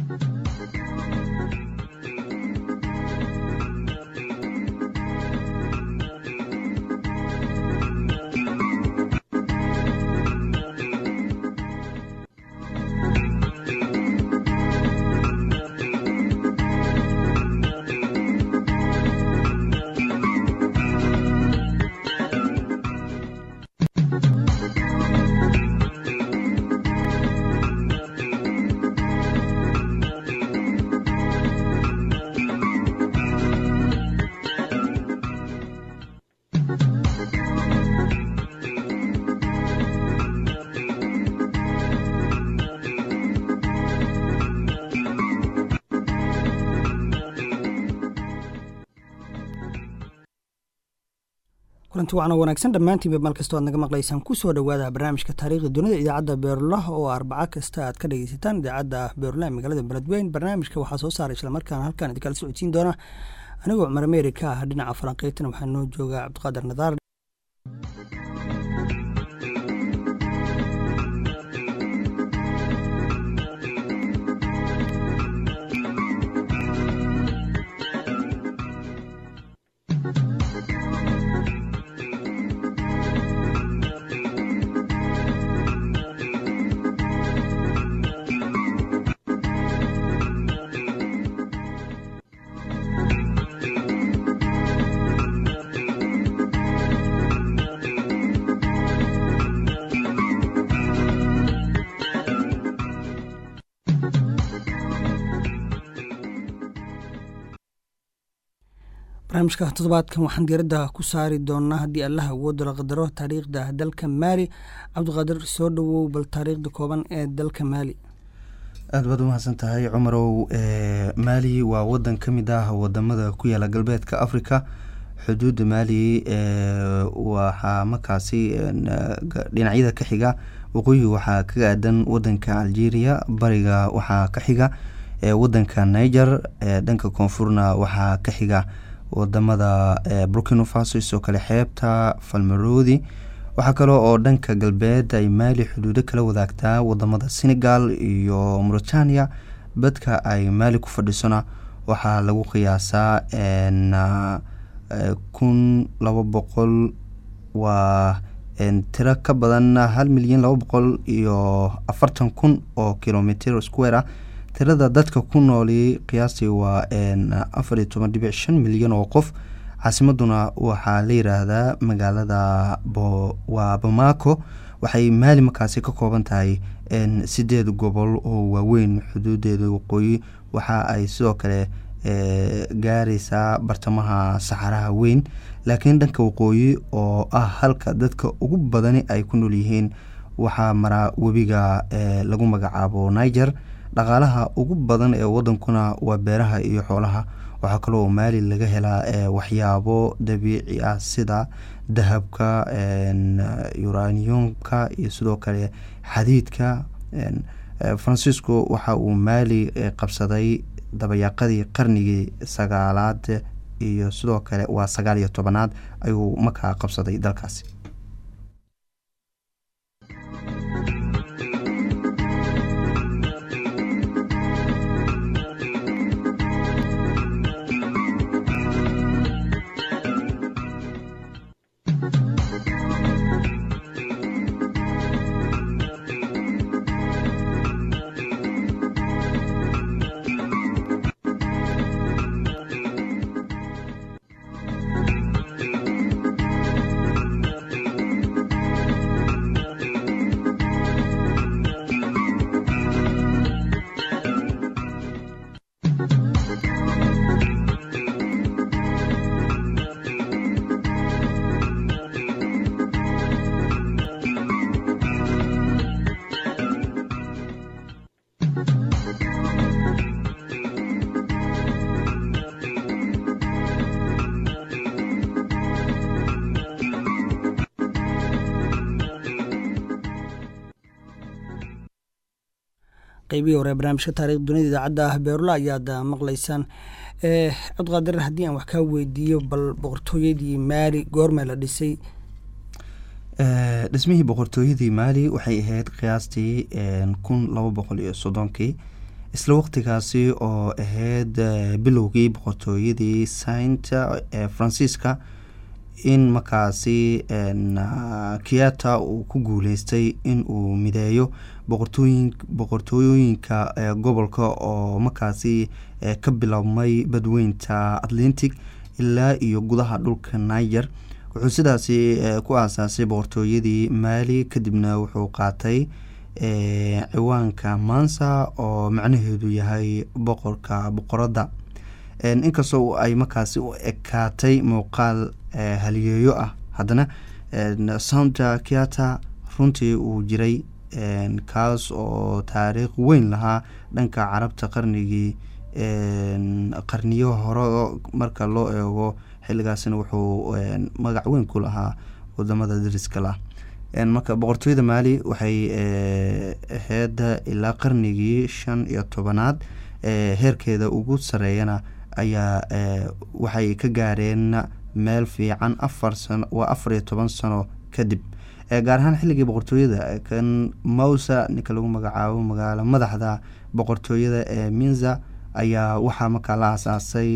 kulanti wacan wanaagsan dhammaantiinba meel kastoo aad naga maqlaysaan ku soo dhowaada barnaamijka taariikhda dunida idaacadda beerlah oo arbaca kasta aad ka dhageysataan idaacadda beerlah ee magaalada beledweyne. barnaamijka waxaa soo saaray isla markaana halkaan idinkala socodsiin doona anigoo cumar ameerika ah. dhinaca falanqeyntina waxaa noo jooga cabdiqaadir nadaar. barnaamijka toddobaadkan waxaan diiradda ku saari doonaa haddii allaha awoodda la qadaro taariikhda dalka maali. cabdiqaadir soo dhowow bal taariikhda kooban ee dalka maali. aad baad umahadsan tahay cumarow. maali waa wadan ka mid ah wadamada ku yaala galbeedka africa. xuduudda maali waxaa markaasi dhinacyada ka xiga waqooyi waxaa kaga aadan wadanka algeria, bariga waxaa ka xiga wadanka niger, dhanka koonfurna waxaa ka xiga wadamada burkina faso, sidoo kale xeebta falmaroodi. waxaa kale oo dhanka galbeed ay maali xuduudo kala wadaagtaa wadamada senegal iyo mauritania. badka ay maali ku fadhisona waxaa lagu qiyaasaa 1200 waa tiro ka badan 1,240,000 oo kilomitir square ah. tirada dadka ku nooli qiyaastii waa 14.5 milyan oo qof. caasimaduna waxaa la yiraahdaa magaalada Bamako. waxay maali markaasi ka kooban tahay 8 gobol oo waaweyn. xuduudeeda waqooyi waxa ay sidoo kale gaaraysaa bartamaha saxaraha weyn, laakiin dhanka waqooyi oo ah halka dadka ugu badani ay ku nool yihiin waxaa mara webiga lagu magacaabo Niger. dhaqaalaha ugu badan ee wadankuna waa beeraha iyo xoolaha. waxaa kaloo maali laga helaa waxyaabo dabiici ah sida dahabka, uraniumka iyo sidoo kale xadiidka. Francisco waxa uu maali qabsaday dabayaaqadii qarnigii 9aad iyo sidoo kale waa 19aad ayuu markaa qabsaday dalkaasi. qaybihii hore barnaamijka taariikhda dunida idaacadda beerula ayaad maqlaysaan. cabdiqaadir haddii aan wax kaa weydiiyo bal boqortooyadii maali goorma la dhisay? dhismihii boqortooyadii maali waxay ahayd qiyaastii 1230 isla waqtigaasi oo ahayd bilowgii boqortooyadii saint ee faransiiska in markaasi Kiata uu ku guuleystay in uu mideeyo boqortooyooyinka gobolka oo markaasi ka biloabmay badweynta Atlantic ilaa iyo gudaha dhulka Niger. wuxuu sidaasi ku aasaasay boqortooyadii Mali, kadibna wuxuu qaatay ciwaanka Mansa oo macnaheedu yahay boqorada. inkastoo ay markaasi u ekaatay muuqaal haliyeeyo ah, haddana Santa Kiata runtii uu jiray kaas oo taariikh weyn lahaa dhanka carabta qarniyo hore marka loo eego. xilligaasina wuxuu magac weyn ku lahaa wadamada dariska lah. marka boqortooyada Mali waxay ahayd ilaa qarnigii 15aad heerkeeda ugu sareeyana ayaa waxay ka gaareen meel fiican 14 sano kadib. gaar ahaan xilligii boqortooyada kan Moussa ninka lagu magacaabo magaalo madaxda boqortooyada ee Minza ayaa waxaa markaa la aasaasay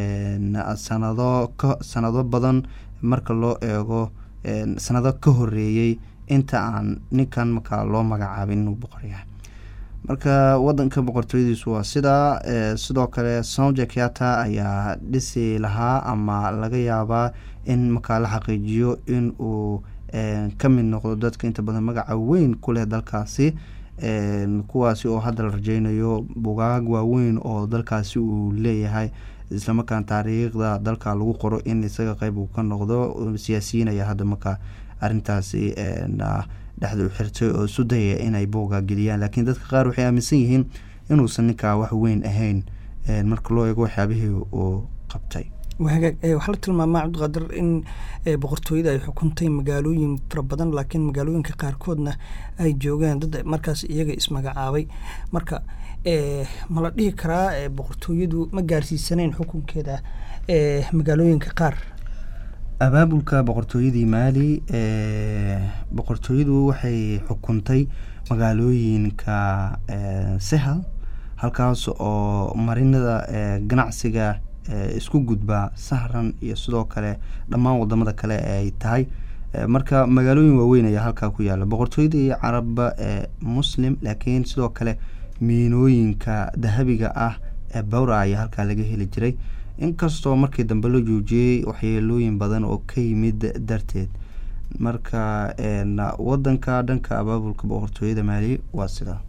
sanado badan marka loo eego sanado ka horeeyey inta aan ninkan markaa loo magacaabin inuu boqor yahay. marka wadanka boqortooyadiisu waa sidaa. sidoo kale Santa Kiata ayaa dhisi lahaa ama laga yaabaa in markaa la xaqiijiyo in uu ka mid noqdo dadka inta badan magaca weyn ku leh dalkaasi, kuwaasi oo hadda la rajeynayo bugaag waaweyn oo dalkaasi uu leeyahay, islamarkaan taariikhda dalka lagu qoro in isaga qayb uu ka noqdo. siyaasiyiin ayaa hadda markaa arintaasi dhexda u xirtay oo isu dayaya inay buuga geliyaan, laakiin dadka qaar waxay aaminsan yihiin inuusan ninkaa wax weyn ahayn marka loo eego waxyaabihii uu qabtay. waxaa la tilmaamaa Cabdiqaadir in boqortooyada ay xukuntay magaalooyin fara badan, laakiin magaalooyinka qaarkoodna ay joogaan dad markaas iyaga ismagacaabay. marka ma la dhihi karaa boqortooyadu ma gaarsiisanayn xukunkeeda magaalooyinka qaar? abaabulka boqortooyadii Mali boqortooyadu waxay xukuntay magaalooyinka Sahel, halkaas oo marinada ganacsiga isku gudba Sahran iyo sidoo kale dhammaan wadamada kale ay tahay. marka magaalooyin waaweyn ayaa halkaa ku yaala. boqortooyadii carabba muslim, laakiin sidoo kale miinooyinka dahabiga ah ee Bawra ayaa halkaa laga heli jiray, inkastoo markii dambe la joojiyey waxyeelooyin badan oo ka yimid darteed. marka wadanka dhanka abaabulka boqortooyada Mali waa sidaa.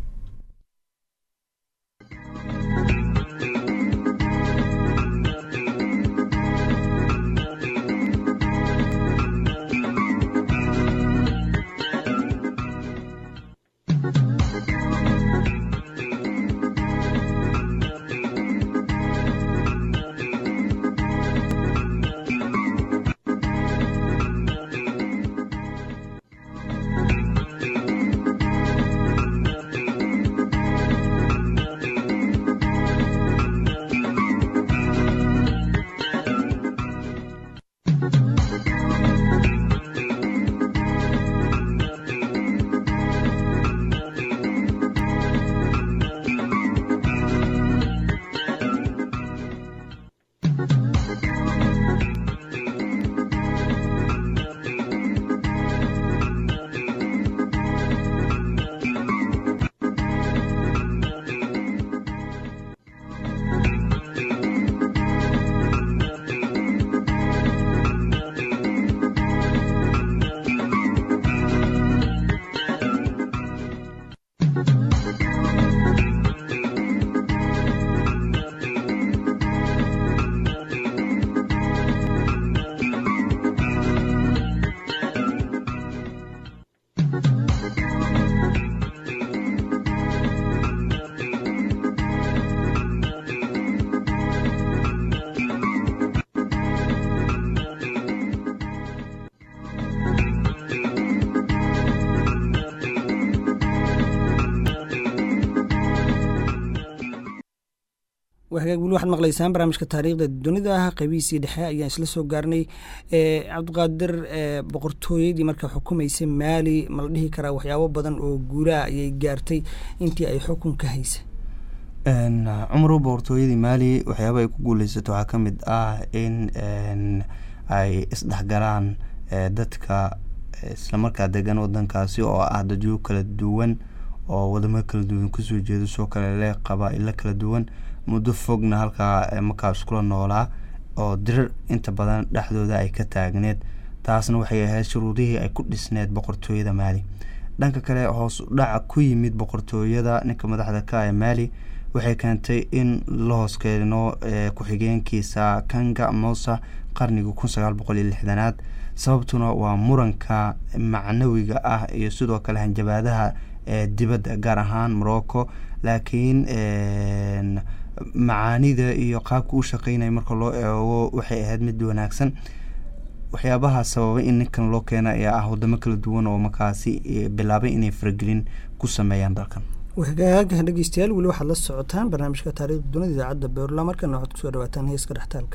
weli waxaad maqlaysaan barnaamijka taariikhda dunida qaybihiisii dhexe ayaan isla soo gaarnay. Cabdiqaadir, boqortooyadii marka xukumaysay Mali ma la dhihi karaa waxyaabo badan oo guulaha ayay gaartay intii ay xukunka haysay? cumar boqortooyadii Mali waxyaaba ay ku guuleysato waxaa ka mid ah in ay isdhexgalaan dadka isla markaa degan wadankaasi oo ah dadyo kala duwan oo wadamo kala duwan kusoo jeedo soo kale leh qabaa'ilo kala duwan muddo fogna halkaa markaas kula noolaa oo dirir inta badan dhexdooda ay ka taagneed taasna waxay ahayd shuruudihii ay ku dhisneed boqortooyada Mali. dhanka kale hoos u dhaca ku yimid boqortooyada ninka madaxda ka ah Mali waxay keentay in la hoos keeno ku-xigeenkiisa Kanga Moussa qarniga 1960aad sababtuna waa muranka macnawiga ah iyo sidoo kale hanjabaadaha dibadda gaar ahaan Morocco laakiin macaanida iyo qaabka uu shaqeynay marka loo eego waxay ahayd mid wanaagsan. waxyaabaha sababay in ninkan loo keenay ayaa ah wadamo kala duwan oo markaasi bilaabay inay faragelin ku sameeyaan dalkan. wahagaag dhageystayaal weli waxaad la socotaan barnaamijka taariikhda dunida idaacadda Beerla markana waxaad kusoo dhawaataan heeska dhextaalka.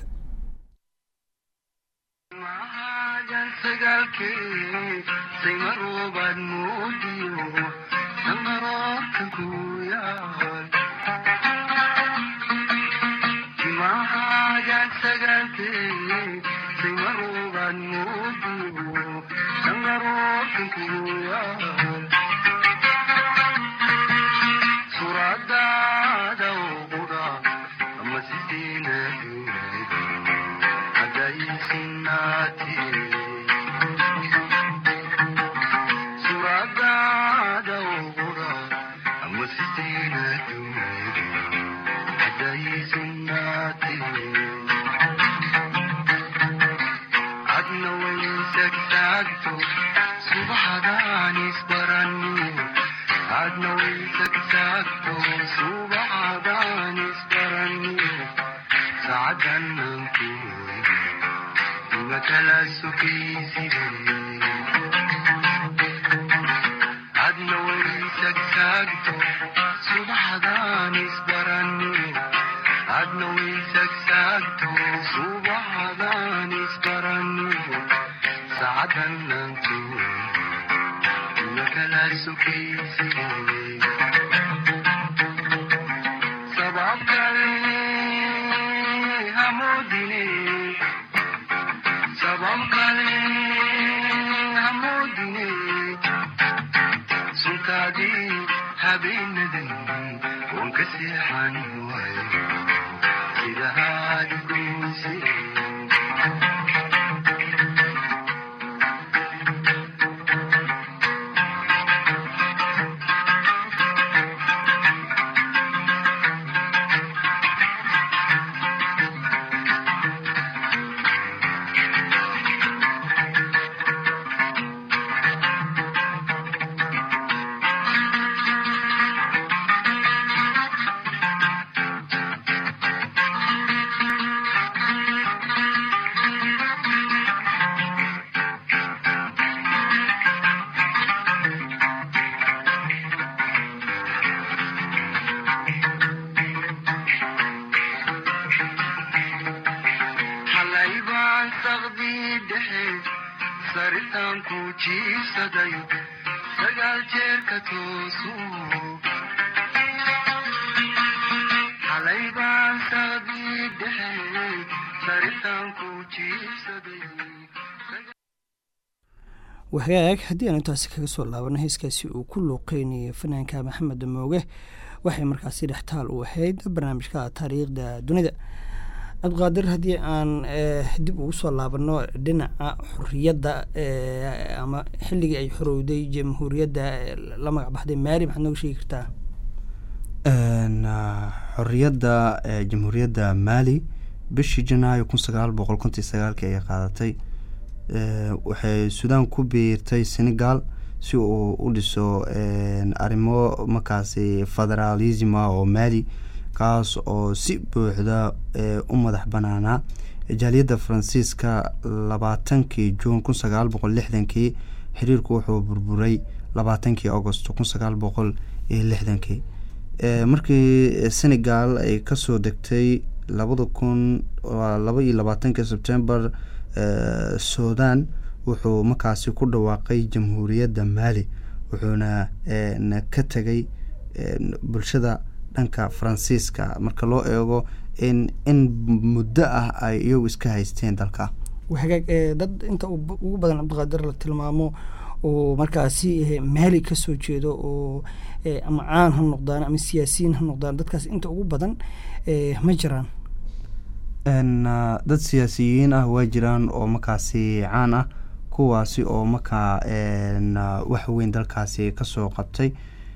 wahagaag haddii aan intaasi kaga soo laabano heeskaasi uu ku luuqeynayay fanaanka Maxamed Mooge waxay markaasi dhextaal u ahayd barnaamijka taariikhda dunida. Abqaadir haddii aan dib ugu soo laabano dhinaca xurriyadda ama xilligii ay xorowday jamhuuriyadda la magac baxday Mali maxaad nooga sheegi kartaa? xorriyadda jamhuuriyadda Mali bishii Janaayo 1959 ay qaadatay waxay Suudaan ku biirtay Senegal si uu u dhiso arrimo markaasi federalism oo Mali kaas oo si buuxda u madax banaana. jaaliyadda Faransiiska 20 Juun 1960 xiriirku wuxuu burburay 20 August 1960 markii Senegal ay ka soo degtay 2022 September Suudaan wuxuu markaasi ku dhawaaqay jamhuuriyadda Mali wuxuuna ka tagay bulshada dhanka Faransiiska marka loo eego in muddo ah ay iyagu iska haysteen dalka. hagaag dad inta ugu badan Cabdiqaadir la tilmaamo oo markaasi Mali ka soo jeedo oo ama caan ha noqdaan ama siyaasiyiin ha noqdaan dadkaas inta ugu badan ma jiraan. dad siyaasiyiin ah waa jiraan oo markaasi caan ah kuwaasi oo markaa wax weyn dalkaasi ka soo qabtay.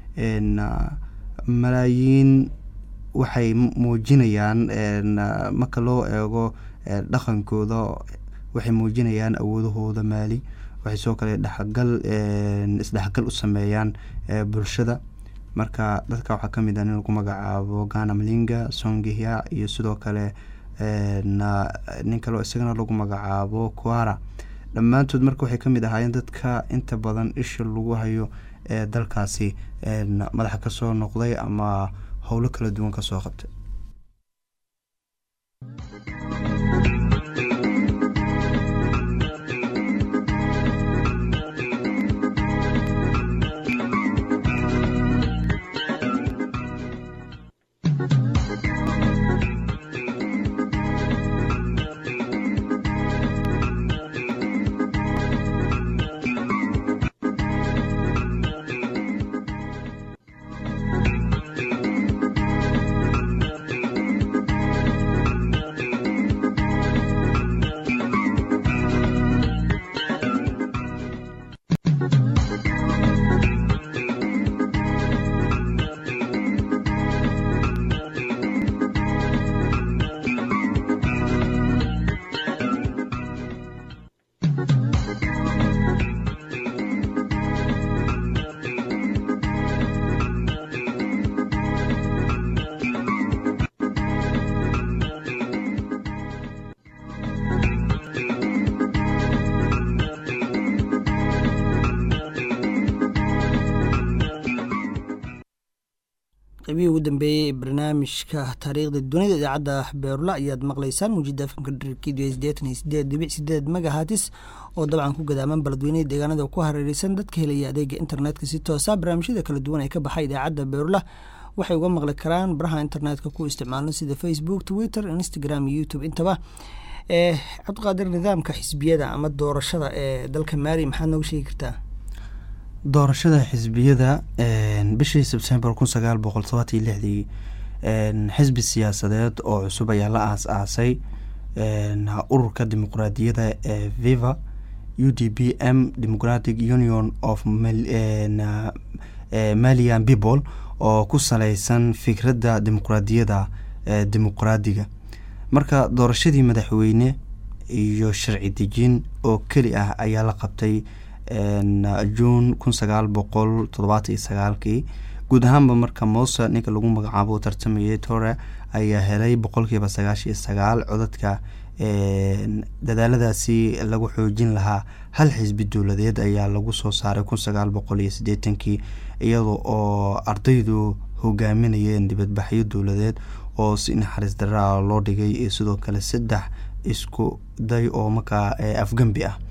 malaayiin waxay muujinayaan marka loo eego dhaqankooda waxay muujinayaan awoodahooda Mali. waxay soo kale isdhexgal u sameeyaan bulshada. marka dadka waxaa ka mid ah in lagu magacaabo Ghana Mlinga Songihya iyo sidoo kale nin kaloo isagana lagu magacaabo Kwara. dhammaantood marka waxay ka mid ahaayeen dadka inta badan isha lagu hayo dalkaasi madaxa ka soo noqday ama howlo kala duwan ka soo qabtay. qaybihii ugu dambeeyey barnaamijka taariikhda dunida idaacadda Beerula ayaad maqlaysaan muujada afka dherkiidu 88.8 megahertz oo dabcan ku gadaaman baladweynaha deegaanada ku hareeraysan dadka helaya adeega internetka si toos ah. barnaamijyada kala duwan ee ka baxay idaacadda Beerula waxay uga maqli karaan baraha internetka ku isticmaalno sida Facebook, Twitter, Instagram iyo YouTube intaba. Cabdiqaadir, nidaamka xisbiyada ama doorashada ee dalka Mali maxaad noogu sheegi kartaa? doorashada xisbiyada bishii Sebtembar 1976 xisbi siyaasadeed oo cusub ayaa la aasaasay ururka dimuqraadiyadda ee Viva UDPM Democratic Union of Malian People oo ku saleysan fikradda dimuqraadiyadda dimuqraadiga. marka doorashadii madaxweyne iyo sharci dejin oo keli ah ayaa la qabtay June 1979 guud ahaanba marka Moussa ninka lagu magacaabo tartamayay Tore ayaa helay 99% codadka. dadaaladaasi lagu xoojin lahaa hal xisbi dowladeed ayaa lagu soo saaray 1980 iyadoo oo ardaydu hogaaminayeen dibadbaxyo dowladeed oo si naxariis darro loo dhigay iyo sidoo kale 3 isku day oo marka afgambi ah.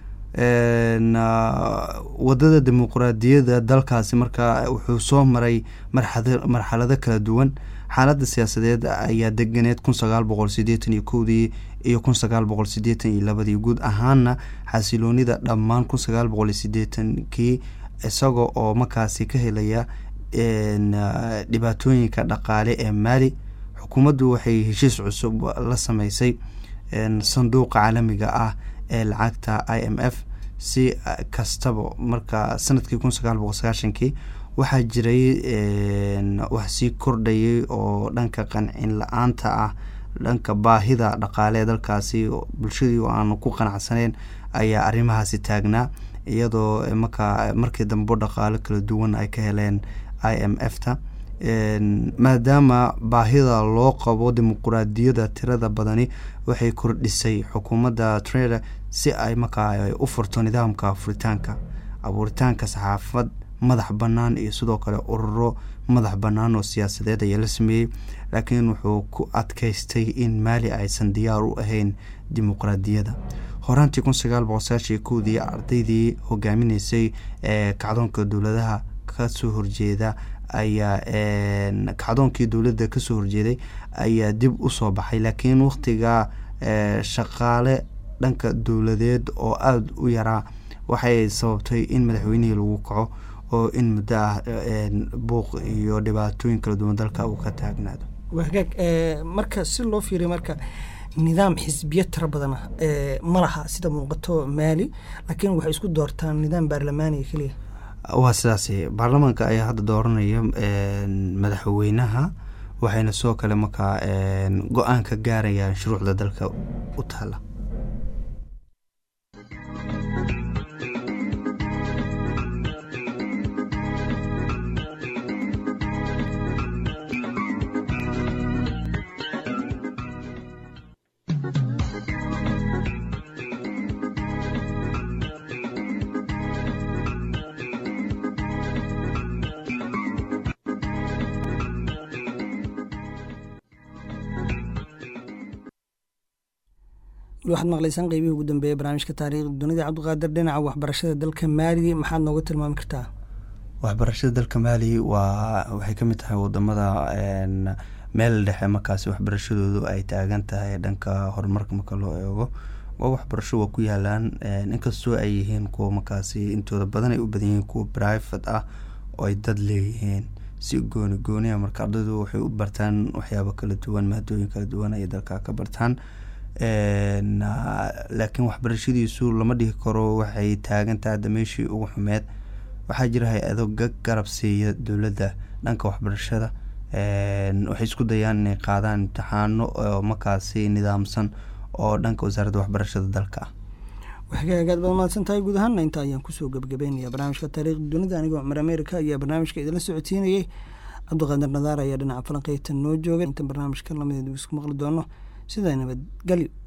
wadada dimuqraadiyadda dalkaasi marka wuxuu soo maray marxalado kala duwan. xaaladda siyaasadeed ayaa deganeed 1981 iyo 1982 guud ahaana xasiloonida dhammaan 1980 isagoo oo markaasi ka helaya dhibaatooyinka dhaqaale ee Mali. xukuumaddu waxay heshiis cusub la sameysay sanduuqa caalamiga ah ee lacagta IMF si kastaba. marka sanadkii 1990 waxaa jiray wax sii kordhayay oo dhanka qancin la'aanta ah, dhanka baahida dhaqaale dalkaasi bulshadii oo aan ku qanacsaneyn ayaa arrimahaasi taagnaa, iyadoo markii dambe dhaqaale kala duwan ay ka heleen IMF-ta. maadaama baahida loo qabo dimuqraadiyadda tirada badani waxay kordhisay xukuumadda Traore si ay u furto nidaamka abuuritaanka saxaafad madax bannaan iyo sidoo kale ururo madax bannaan oo siyaasadeed ayaa la sameeyey. laakiin wuxuu ku adkaystay in Mali aysan diyaar u ahayn dimuqraadiyadda. horaantii 1991 ardaydii hogaaminaysay kacdoonka dowladaha ka soo horjeeda ayaa kacdoonkii dowladda kasoo horjeeday ayaa dib usoo baxay, laakiin waqtigaa shaqaale dhanka dowladeed oo aada u yaraa waxay sababtay in madaxweynihii lagu kaco oo in muddo ah buuq iyo dhibaatooyin kala duwan dalka uu ka taagnaado. wagaag marka si loo fiiriyo marka nidaam xisbiya tiro badana ma laha sida muuqato Maali, laakiin waxay isku doortaan nidaam baarlamaani kaliya. waa sidaas, baarlamaanka ayaa hadda dooranaya madaxweynaha, waxayna soo kale markaa go-aan ka gaarayaan shuruucda dalka u taala. waxaad maqlaysaan qeybihii ugu dambeeyay barnaamijka taariikhda dunida. Cabdiqaadir, dhinaca waxbarashada dalka Maali maxaad nooga tilmaami kartaa? waxbarashada dalka Maali waxay ka mid tahay wadamada meel dhexe markaasi waxbarashadoodu ay taagan tahay dhanka horumarka marka loo eego. waa waxbarasho waa ku yaalaan inkastoo ay yihiin kuwa markaasi intooda badan ay u badan yihiin kuwa private ah oo ay dad leeyihiin si gooni marka ardaydu waxay u bartaan waxyaabo kala duwan, maadooyin kala duwan ay dalka ka bartaan. laakiin waxbarashadiisu lama dhihi karo waxay taagan tahay dameeshii ugu xumeed. waxaa jira hay-ado garab siiya dowladda dhanka waxbarashada, waxay isku dayaan inay qaadaan imtixaano oo markaasi nidaamsan oo dhanka wasaaradda waxbarashada dalka ah. waxagaagaad baad mahadsan tahay. guud ahaanna inta ayaan kusoo gebagabeynaya barnaamijka taariikhda dunida. anigoo Cumar America ayaa barnaamijka idinla socodsiinayay. Cabdiqaadir Nadaar ayaa dhinaca falanqeynta noo joogay. inta barnaamijka lamideed isku maqli doono sidaa nabadgelyo.